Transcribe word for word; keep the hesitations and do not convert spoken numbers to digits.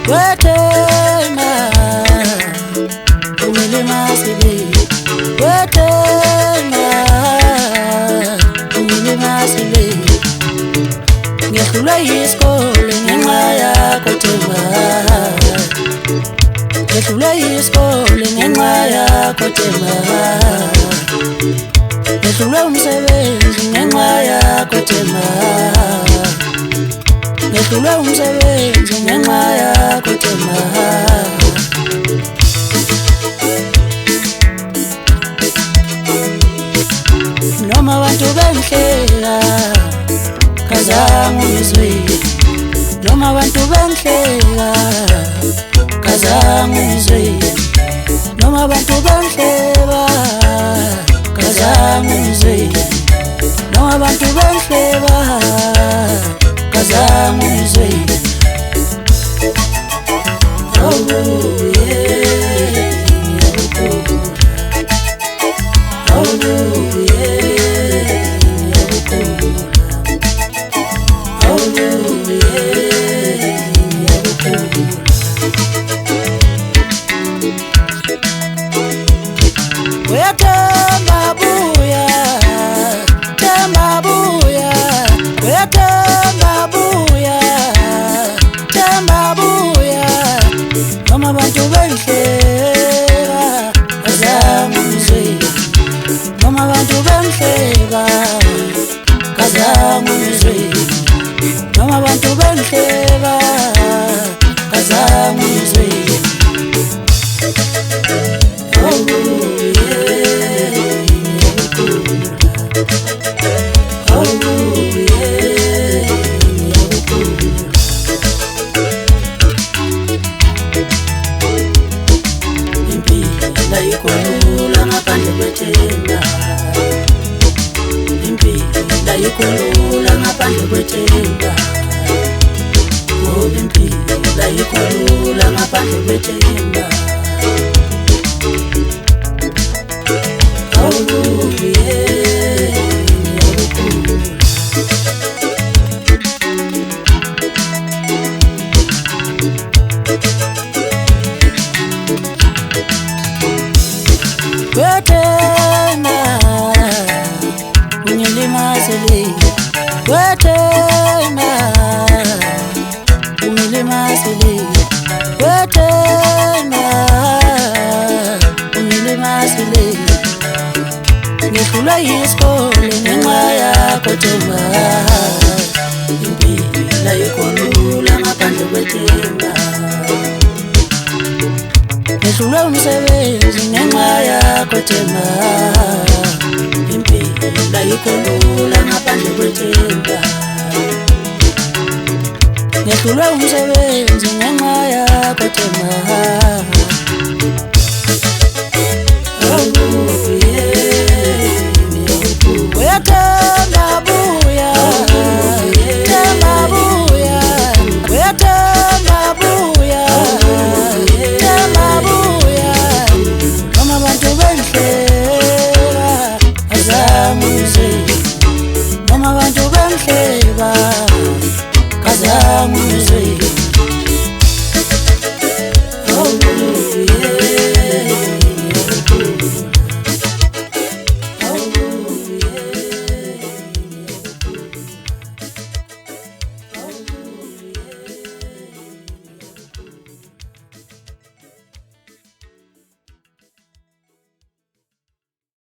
Wethema umile masile Wethema umile masile Ngehlulwe yisikole ngenxa yakho Themba Ngehlulwe yisikole ngenxa yakho Themba Ngehlulwe umsebenzi ngenxa yakho Themba Ngehlulwe umsebenzi ngenxa yakho Themba Noma abantu bengihleka kazange ungizwe Noma abantu bengihleka kazange ungizwe Noma abantu bengihleba kazange ungizwe Noma abantu bengihleba kazange ungizwe Oh yeah Oh Themba buya, Themba buya, Themba buya, Themba buya. Noma abantu bengihleka kazange ungizwe Noma abantu bengihleka kazange ungizwe Noma abantu bengihleka kazange ungizwe Oh Layikhulula ngaphandle kwethemba Impilo layikhulula ngaphandle kwethemba Oh impilo layikhulula ngaphandle kwethemba Oh yeah Wethema umile masile Wethema umile masile Wethema umile masile Ngehlulwe yisikole ngenxa yakho Themba Impilo layikhulula ngaphandle kwethemba Ngehlulwe umsebenzi ngenxa yakho Themba Impilo layikhulula ngaphandle kwethemba Ngehlulwe umsebenzi ngenxa yakho Themba